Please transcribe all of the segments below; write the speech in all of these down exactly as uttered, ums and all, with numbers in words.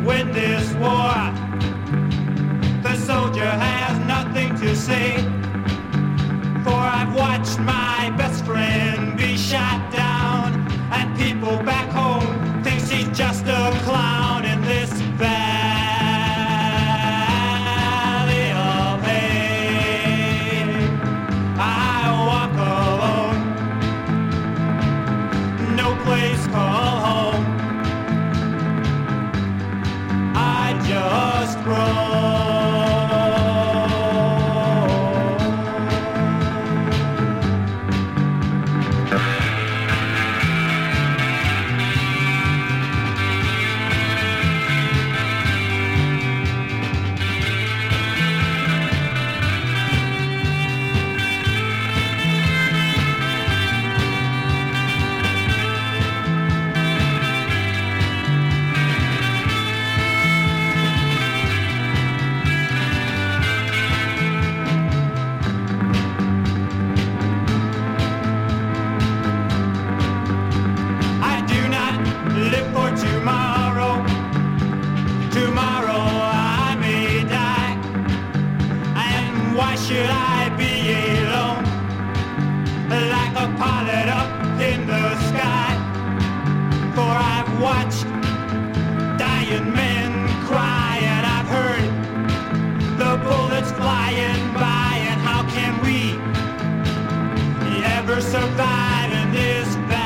win this war. The soldier has nothing to say, for I've watched my best friend be shot down, and people back home think she's just a clown in this valley of hate. I walk alone, no place called home. I just roam. Live for tomorrow. Tomorrow I may die. And why should I be alone? Like a pilot up in the sky. For I've watched dying men cry, and I've heard the bullets flying by. And how can we ever survive in this valley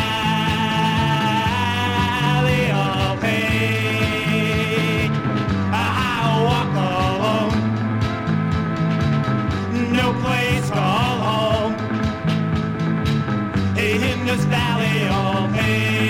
of hate? I walk alone, no place called home, in this valley of hate.